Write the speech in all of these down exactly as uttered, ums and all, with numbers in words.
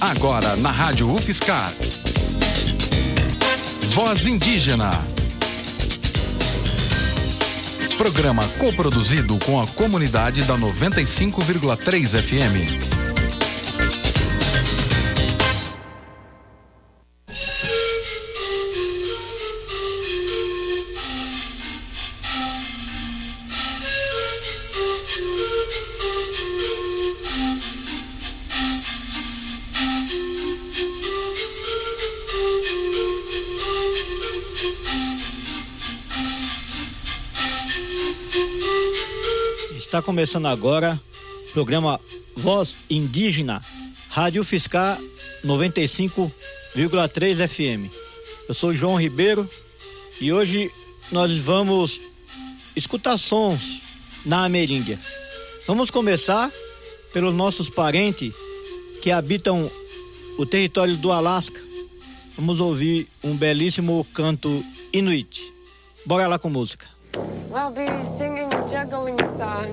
Agora na Rádio U F S Car. Voz Indígena. Programa coproduzido com a comunidade da noventa e cinco vírgula três F M. Está começando agora o programa Voz Indígena, Rádio U F S C ar noventa e cinco vírgula três F M. Eu sou João Ribeiro e hoje nós vamos escutar sons na Ameríndia. Vamos começar pelos nossos parentes que habitam o território do Alasca. Vamos ouvir um belíssimo canto inuit. Bora lá com música. I'll be singing a juggling song.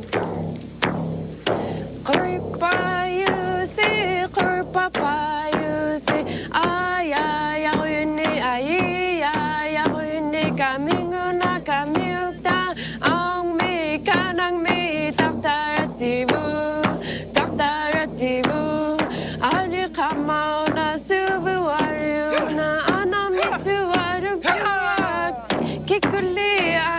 Kurpa yusi, kurpa pa yusi, ay ay ay ni ay ay ay ni kamingo na kamiukta, ang mi kanang mi taktaratibu, taktaratibu, ari kamau na subu waru na anamitu waru kuak, kikuli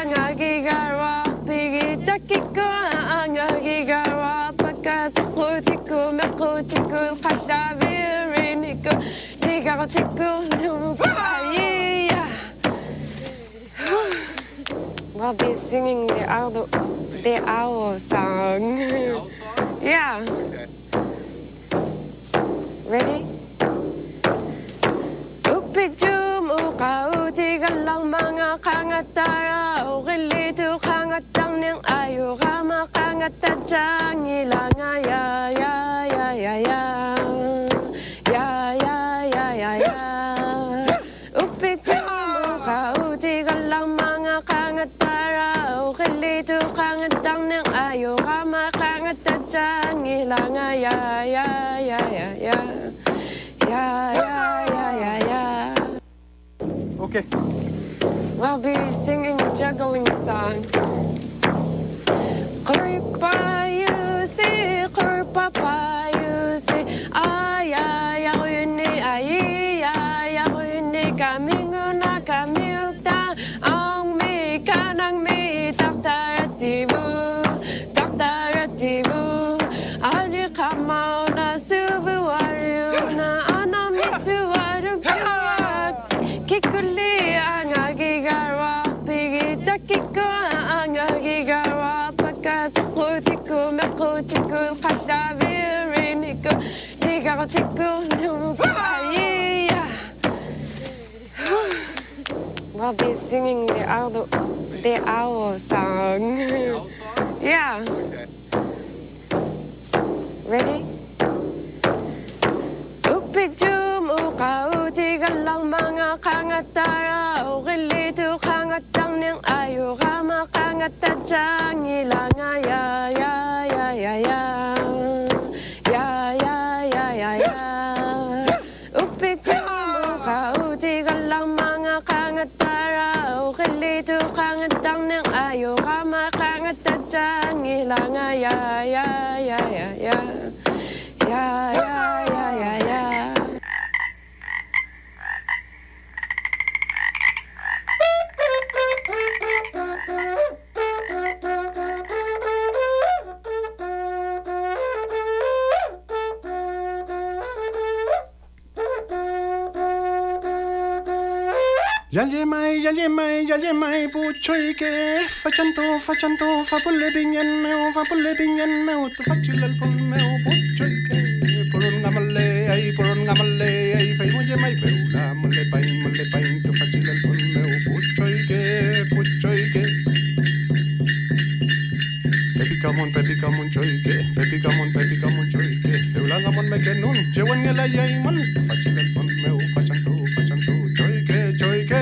We'll be singing the owl, the owl song. The owl song? Yeah. Okay. Ready? Upigtum ukau tigal lang mga kangatara ukilitu kangatang ng ayo kama kangatachang ilang ya ya ya ya ya. Yeah, yeah, yeah, yeah, yeah. Yeah, yeah, yeah, yeah, yeah. Okay. We'll be singing a juggling song. Kurpa yusi, kurpa pa yusi, ay ay ay ni ay ay ay ni kamingo na kamiukta, ang mi kanang mi taktaratibu, taktaratibu. Kamau na subu waru na anamitu waru kuak, kikuli ang agigarwa, pigita kiko ang agigarwa, pagkasukutiku makutiku kashabiriniku, tigautiku numukaya. We'll be singing the owl, the owl song. The owl song? Yeah. Okay. Ready? Upigtum ukau tigal lang mga kangatara ukilitu kangatang ng ayo kama kangatachang ilang ya ya ya ya ya ya ya ya ya ya. Upigtum ukau tigal lang mga kangatara ukilitu kangatang ng ayo kama kangatachang ilang ya ya ya ya ya. Yeah, yeah, yeah, yeah, yeah. Yalle mai, yalle mai, yalle mai, puchoike, fachanto, fachanto, fapulle binyan meu, fapulle binyan meu, tu fachilal pun meu, puchoike, purun ngamalle, ay purun ngamalle, ay fai muje mai beula, mulle pain, mulle pain, tu fachilal pun meu, puchoike, puchoike. Pepi kamon, pepi kamon choike, pepi kamon, pepi kamon choike, beula ngamon mekenun, jewan ngela yai mon, tu fachilal pun meu, fachanto, fachanto, choike, choike.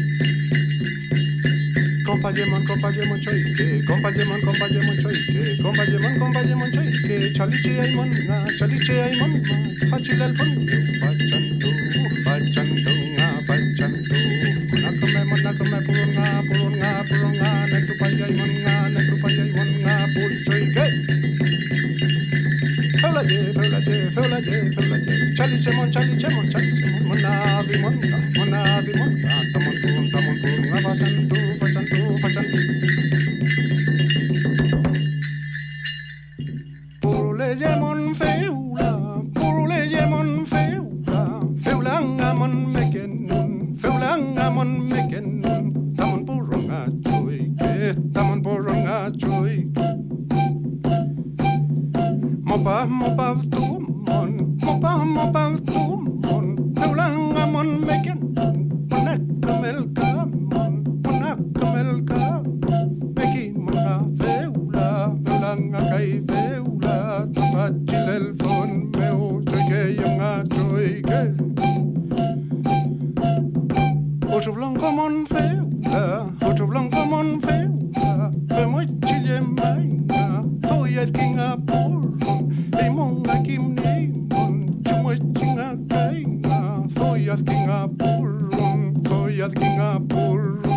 Compagnon, compagnon, choike, compagnon, compagnon, choike, compadre mon compadre mon choy que chaliche ay mon na chaliche ay mon facile el pon fachanto fachanto nga fachanto nakame mon nakame purunga purunga purunga netu payay mon nga netu payay mon nga pul choy ke fela je fela je fela je fela je chaliche mon chaliche mon chaliche mon monavi mon monavi mon tamon purun tamon purunga fachanto fachanto fachanto Lemon feula, puro lemon feula, feulanga mon meken, feulanga mon meken, tamon puronga choy, tamon puronga choy. Mopa mopa tumon, mopa mopa tumon, feulanga mon meken, monakamel kamon, monakamel kam, mekin mona feula, feulanga kai feula. Facil el fon meu choy que yanga choy que Ocho blanco mon feula, ocho blanco mon feula, fe moi chile maina, soy el kinga porro, e monga kim nei mon, chumo chinga kaina, soy el kinga porro, soy el kinga porro.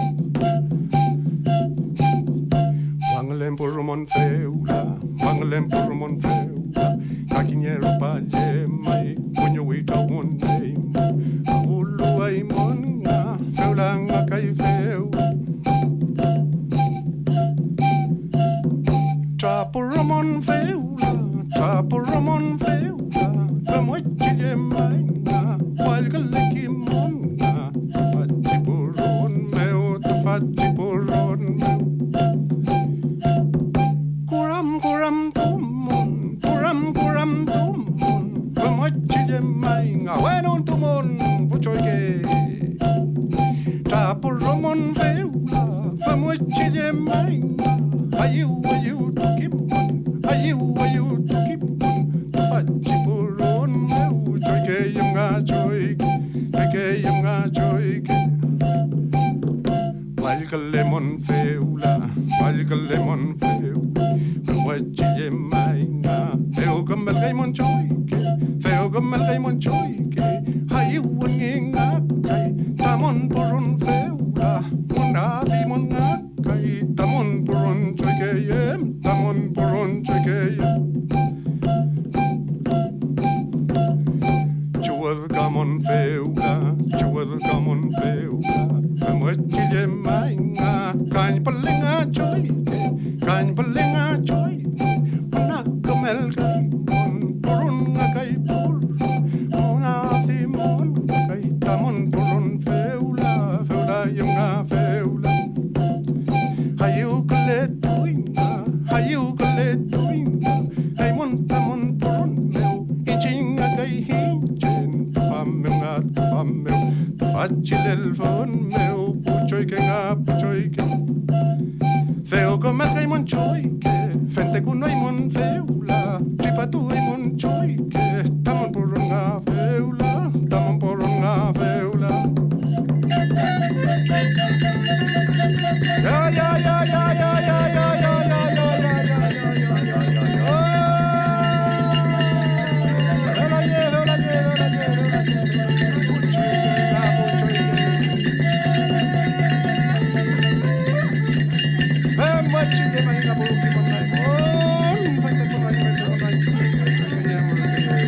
Wanglen porro mon feula, wanglen porro mon feula. Kakinyero palle mai kunyo wita one day Aulu ay mona feulanga kai feu Chapuramon feula Chapuramon feula Femochile maina Walgaleki mona Fachi puron meu Fachi puron meu Kuram kuram tumon Kuram kuram tumon Femochile maina Bueno tumon Puchoike Chapuramon feula Femochile maina Ayu ayu tukimon Ayu ayu tukimon Fachi puron meu Choike yunga choike Choike yunga choike Valga lemon feula Valga lemon feula Femochile maina Feo como el gaimon choike Feo como el gaimon choike Ayu wanginga kai Tamon puron feula Munavi monga kai Tamon puron choike yem Tamon puron choike yem Chuad gamon feula Chuad gamon feula Femochile maina Kain palinga choike Kain palinga choike Munakamel gaimon Purun nga kai purun Munavi monga kai Tamon puron feula Feula yunga feula Hayukale tuina, hayukale tuina, hay montamon puron meu, inchinga kay hinchen, tufameu nga tufameu, tufachil el fon meu, puchoike nga puchoike. Feo como el kay mon choike, fente kuno ay mon feula, tripatu ay mon choike, tamon puron nga feula, tamon puron nga feula. Ya ya ya ya ya ya ya ya ya ya ya ya ya ya ya ya. Hola ye, hola ye, hola ye, hola ye. Puchoika, puchoika. Ven machike maina buki monai mon, pante monai monai monai.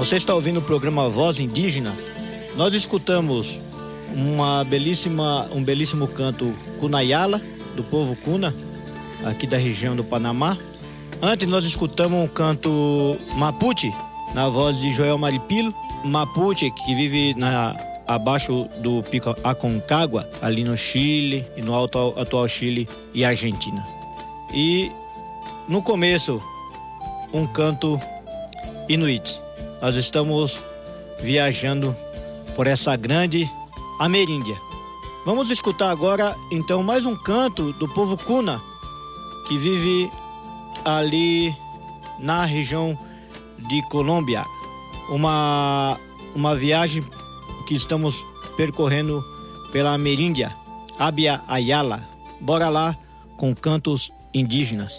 Você está ouvindo o programa Voz Indígena. Nós escutamos uma belíssima, um belíssimo canto Cunayala, do povo Cuna, aqui da região do Panamá. Antes nós escutamos um canto Mapuche, na voz de Joel Maripilo. Mapuche, que vive na, abaixo do Pico Aconcagua, ali no Chile, e no alto, atual Chile e Argentina. E no começo, um canto Inuit. Nós estamos viajando por essa grande Ameríndia. Vamos escutar agora, então, mais um canto do povo Cuna, que vive ali na região de Colômbia. Uma, uma viagem que estamos percorrendo pela Ameríndia, Abya Yala. Bora lá com cantos indígenas.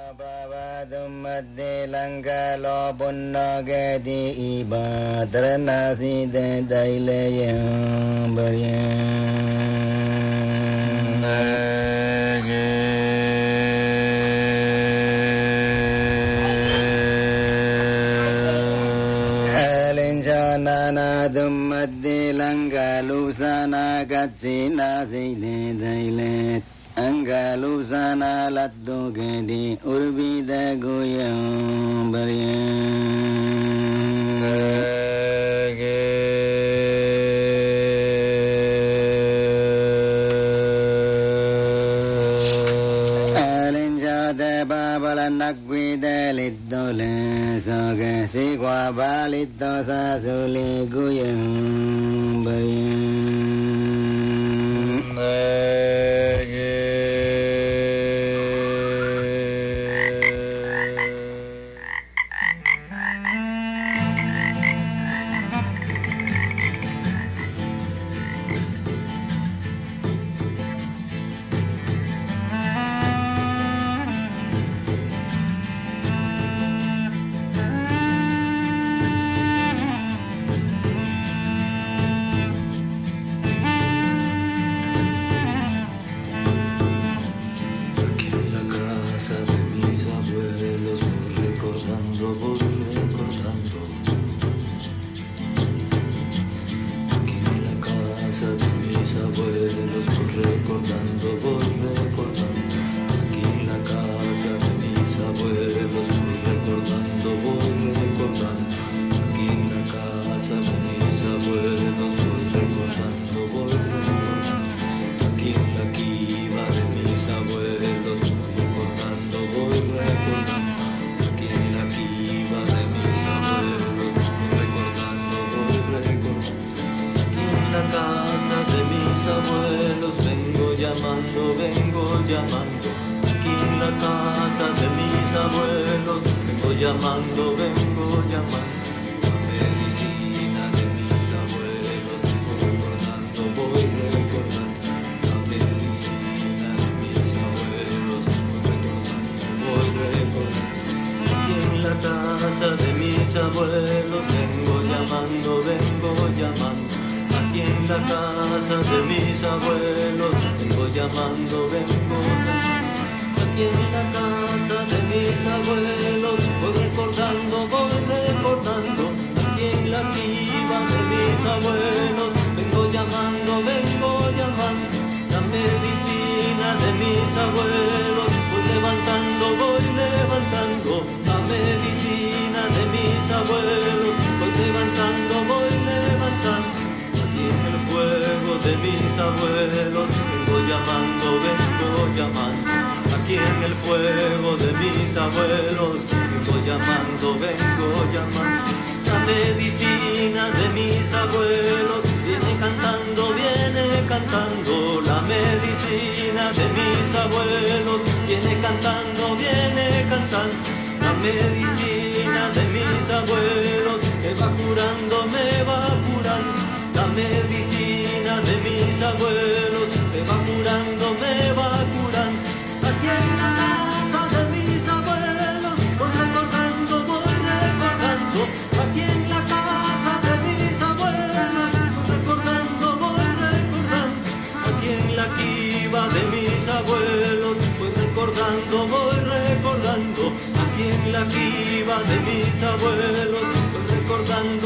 Nana dumadde langalusana gachina seile daile angalusana laddo gedi urbida goyam alinja de babala nagwide liddole soge sigwa baliddo sa sule guyam bayam de mis abuelos, voy recordando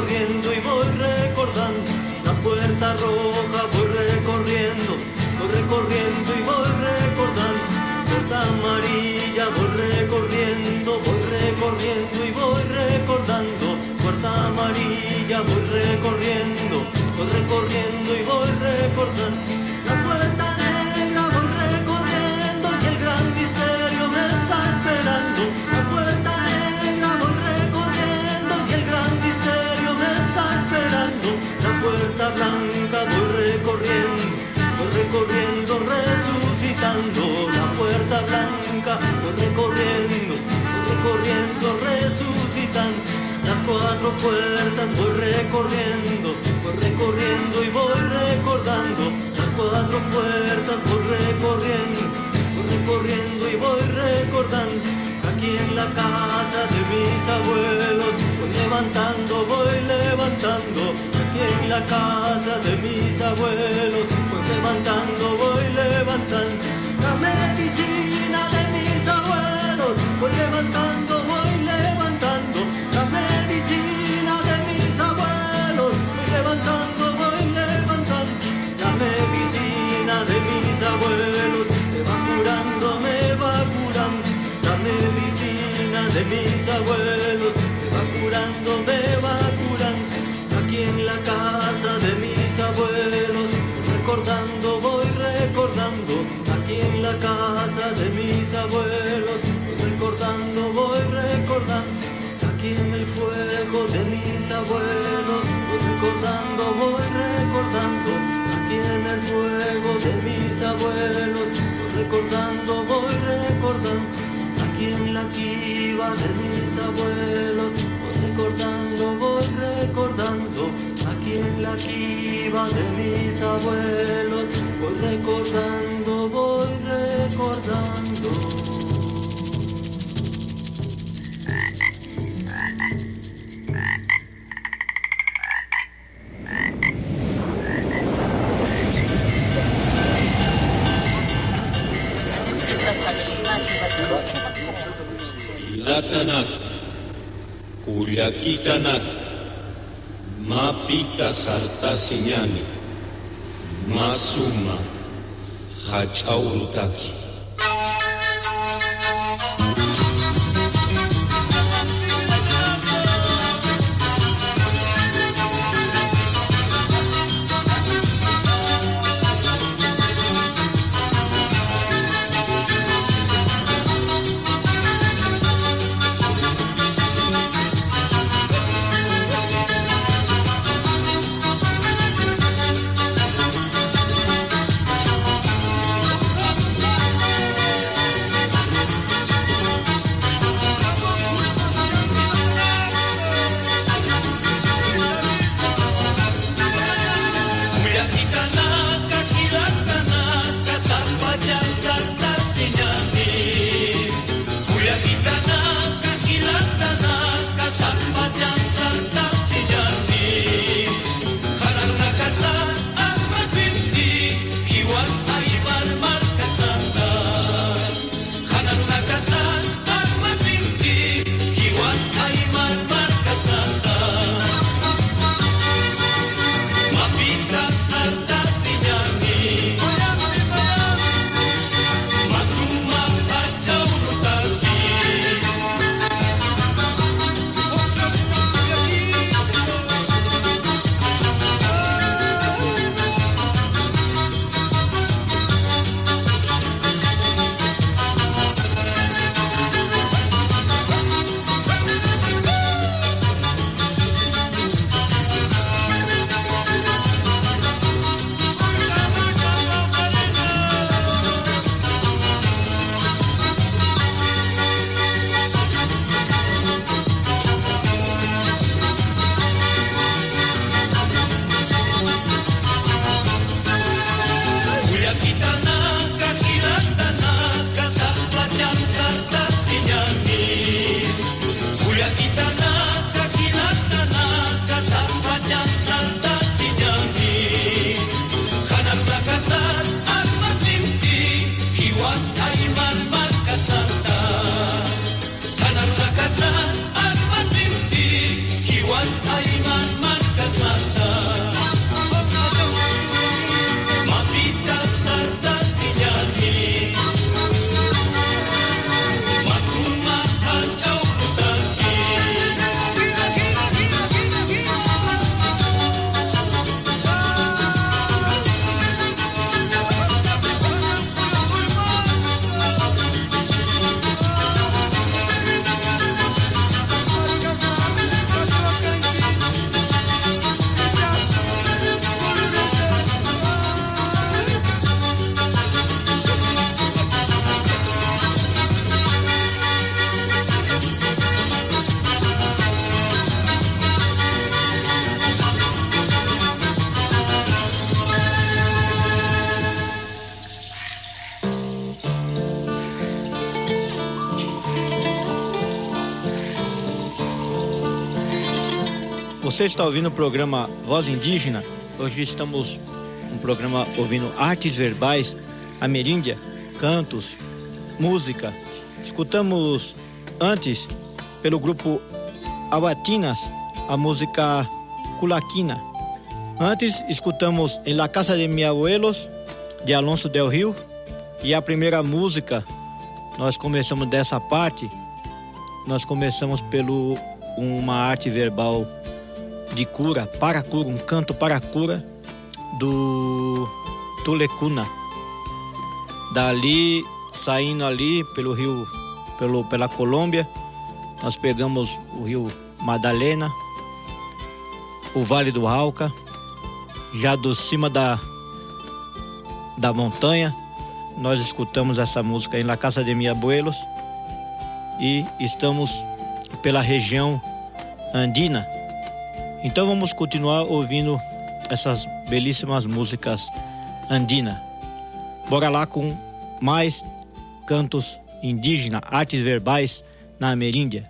recorriendo y voy recordando. La puerta roja voy recorriendo, voy recorriendo y voy recordando. Puerta amarilla voy recorriendo, voy recorriendo y voy recordando. Puerta amarilla voy recorriendo, voy recorriendo y voy recordando. La puerta negra voy recorriendo y el gran misterio me está esperando. La puerta negra voy recorriendo y el gran misterio me está esperando. La puerta blanca voy recorriendo, voy recorriendo, resucitando. La puerta blanca voy recorriendo, voy recorriendo, resucitando. Las cuatro puertas voy recorriendo, voy recorriendo y voy recordando. Las cuatro puertas voy recorriendo, voy recorriendo y voy recordando. Aquí en la casa de mis abuelos voy levantando, voy levantando. Aquí en la casa de mis abuelos voy levantando, voy levantando. La medicina de mis abuelos voy levantando, voy levantando. La medicina de mis abuelos voy levantando, voy levantando. La medicina de mis abuelos me va curando, me va curando. La medicina de mis abuelos me va curando, me va curando. Aquí en la casa de mis abuelos recordando, voy recordando. Aquí en la casa de mis abuelos voy recordando, voy recordando. Aquí en el fuego de mis abuelos voy recordando, voy recordando. Aquí en el fuego de mis abuelos voy recordando, voy recordando. Aquí en la quiva de mis abuelos voy recordando, voy recordando. Aquí en la quiva de mis abuelos voy recordando, voy recordando. Ilatanak, Culiaquitanak, Mapita Sartasiñani, Masuma, Hachaurutaki. Você está ouvindo o programa Voz Indígena. Hoje estamos no programa ouvindo artes verbais, ameríndia, cantos, música. Escutamos antes, pelo grupo Abatinas, a música Culaquina. Antes, escutamos Em La Casa de Mis Abuelos, de Alonso del Rio. E a primeira música, nós começamos dessa parte, nós começamos pelo uma arte verbal de cura, para cura, um canto para cura do Tulecuna. Dali, saindo ali pelo rio, pelo, pela Colômbia, nós pegamos o rio Madalena, o Vale do Rauca, já do cima da, da montanha, nós escutamos essa música em La Casa de Mis Abuelos e estamos pela região andina. Então vamos continuar ouvindo essas belíssimas músicas andinas. Bora lá com mais cantos indígenas, artes verbais na ameríndia.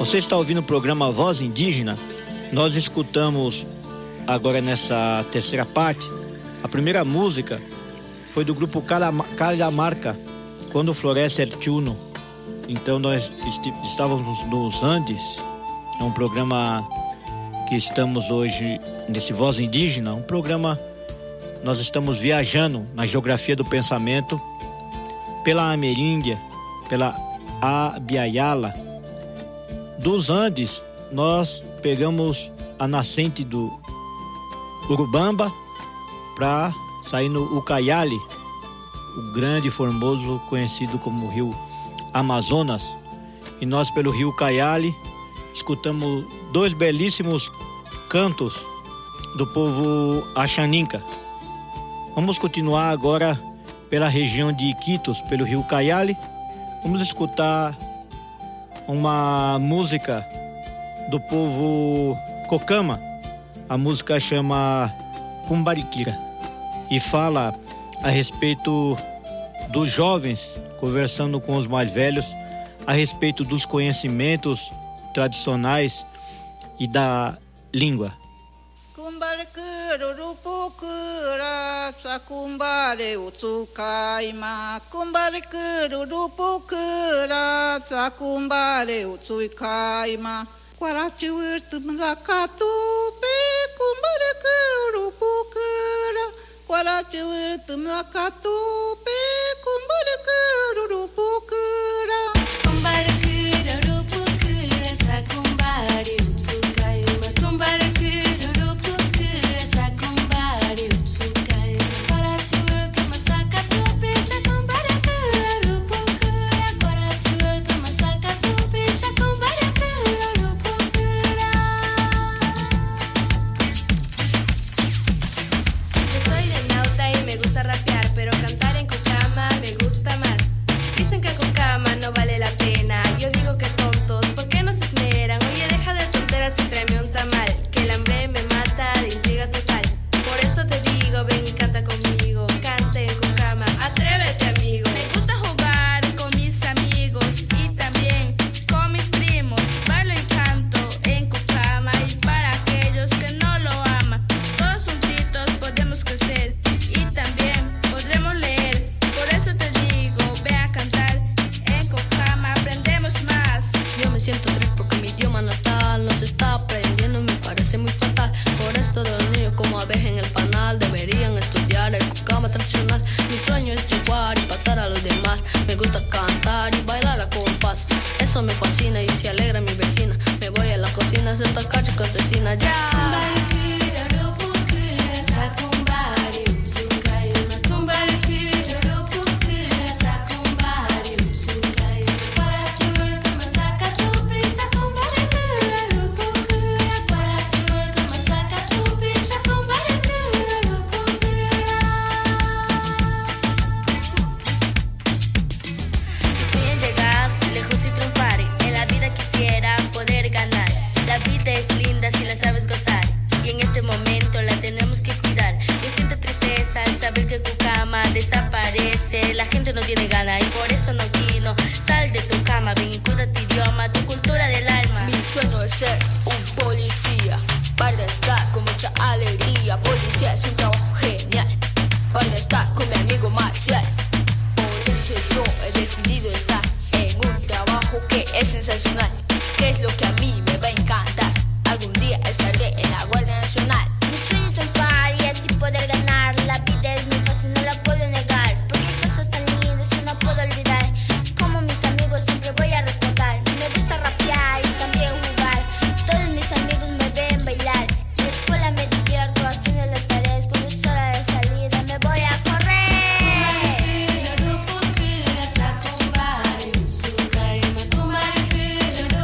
Você está ouvindo o programa Voz Indígena. Nós escutamos agora nessa terceira parte. A primeira música foi do grupo Calhamarca, Quando Floresce El Chuno. Então nós estávamos nos Andes. É um programa que estamos hoje nesse Voz Indígena. Um programa, nós estamos viajando na geografia do pensamento pela Ameríndia, pela Abiaiala. Dos Andes, nós pegamos a nascente do Urubamba para sair no Ucayali, o grande, formoso, conhecido como Rio Amazonas. E nós, pelo Rio Ucayali, escutamos dois belíssimos cantos do povo Axaninca. Vamos continuar agora pela região de Iquitos, pelo Rio Ucayali. Vamos escutar uma música do povo Cocama. A música chama Cumbariquira e fala a respeito dos jovens conversando com os mais velhos a respeito dos conhecimentos tradicionais e da língua. Kumbarikura sakumbale utsukaima kumbarikura sakumbale utsukaima Kwarachi wirtu mlakatu pe kumbarikura Kwarachi wirtu mlakatu pe kumbarikura kumbarikura sakumbale utsukaima kumbarikura sakumbale utsukaima Kwarachi wirtu masakatu pe sakumbale Kwarachi wirtu masakatu pe sakumbale pero cantar en Cocama me gusta más. Dicen que Cocama no vale la pena. Yo digo que tontos, ¿por qué no se esmeran? Oye, deja de tonteras y tráeme un tamal, que el hambre me mata de intriga total. Por eso te digo, ven y canta conmigo. Cante en Cocama, atrévete, amigo. Me gusta jugar con mis amigos y también con mis primos. Bailo y canto en Cocama y para aquellos que no lo aman. Todos juntitos podemos crecer y también podremos leer, por eso te digo, ve a cantar en Cocama, aprendemos más. Yo me siento triste porque mi idioma natal no se está aprendiendo, me parece muy fatal. Por esto de los niños como abejas en el panal deberían estudiar el Cocama tradicional. Mi sueño es triunfar y pasar a los demás. Me gusta cantar y bailar a compás. Eso me fascina y se alegra mi vecina. Me voy a la cocina a hacer tacacho con asesina ya. Desaparece, la gente no tiene ganas y por eso no vino. Sal de tu cama, ven y cuida tu idioma, tu cultura del alma. Mi sueño es ser un policía, para estar con mucha alegría. Policía es un trabajo genial, para estar con mi amigo Marcial. Por eso yo he decidido estar en un trabajo que es sensacional, que es lo que a mí me va a encantar. Algún día estaré en la Guardia Nacional. Mi sueño es triunfar y así poder ganar. La vida es muy fácil, no la puedo negar, porque hay cosas tan lindas que no puedo olvidar. Como mis amigos siempre voy a recordar. Me gusta rapear y también jugar. Todos mis amigos me ven bailar. En la escuela me divierto haciendo las tareas. Cuando es hora de salida me voy a correr. Kumbarikira,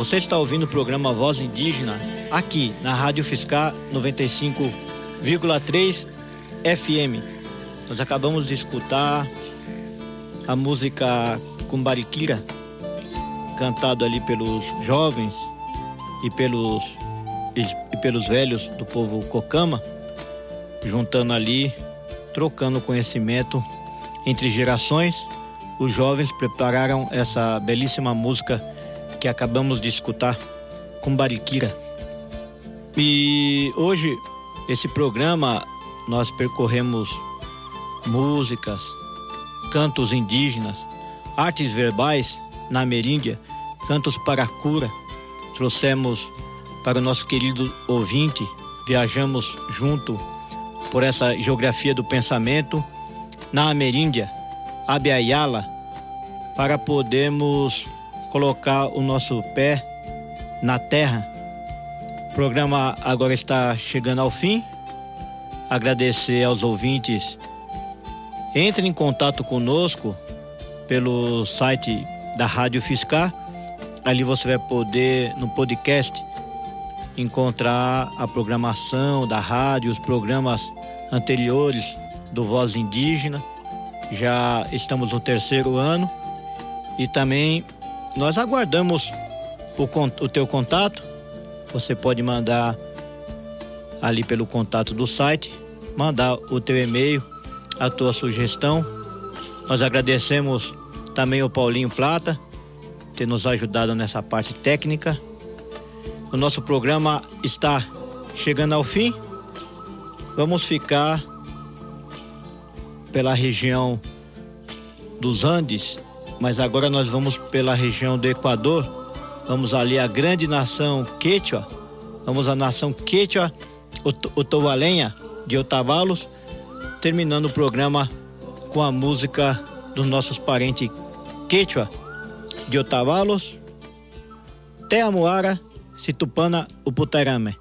Você está ouvindo o programa Voz Indígena aqui na Rádio Fiscar noventa e cinco vírgula três F M. Nós acabamos de escutar a música Cumbariquira, cantado ali pelos jovens e pelos, e, e pelos velhos do povo Cocama, juntando ali, trocando conhecimento entre gerações. Os jovens prepararam essa belíssima música que acabamos de escutar, Cumbariquira. E hoje, esse programa, nós percorremos músicas, cantos indígenas, artes verbais na Ameríndia, cantos para a cura. Trouxemos para o nosso querido ouvinte, viajamos junto por essa geografia do pensamento na Ameríndia, Abiaiala, para podermos colocar o nosso pé na terra. O programa agora está chegando ao fim. Agradecer aos ouvintes. Entre em contato conosco pelo site da Rádio Fiscar. Ali você vai poder, no podcast, encontrar a programação da rádio, os programas anteriores do Voz Indígena. Já estamos no terceiro ano e também nós aguardamos o, o teu contato. Você pode mandar ali pelo contato do site, mandar o teu e-mail, a tua sugestão. Nós agradecemos também o Paulinho Plata ter nos ajudado nessa parte técnica. O nosso programa está chegando ao fim. Vamos ficar pela região dos Andes, mas agora nós vamos pela região do Equador. Vamos ali à grande nação Quechua. Vamos à nação Quechua, Otovalenha de Otavalos, terminando o programa com a música dos nossos parentes Quechua de Otavalos, Teamuara, Situpana, Uputarame.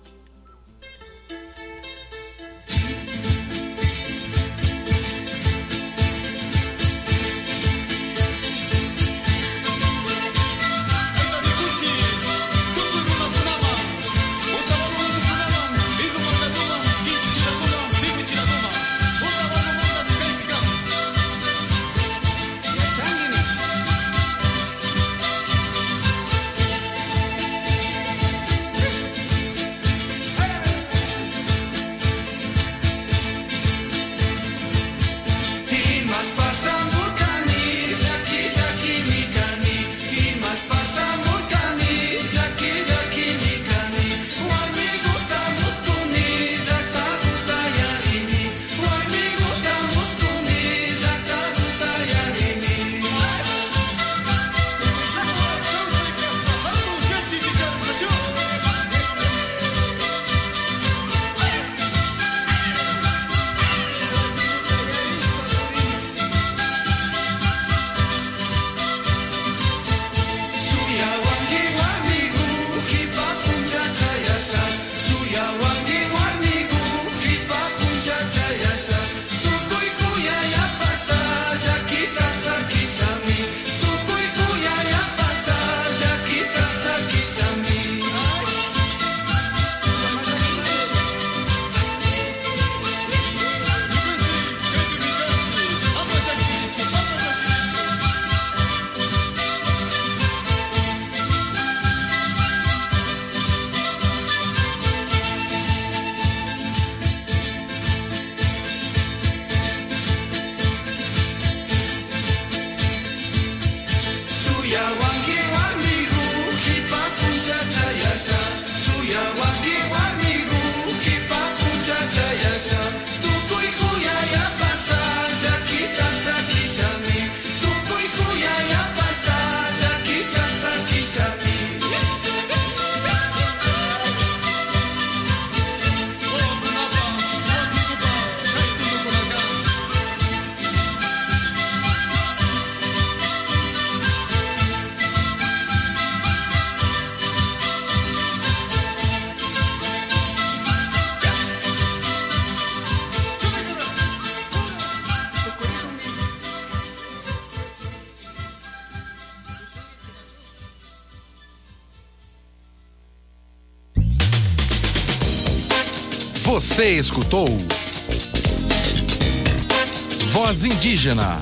Você escutou Voz Indígena.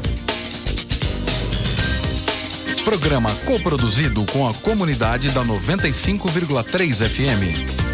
Programa coproduzido com a comunidade da noventa e cinco vírgula três F M.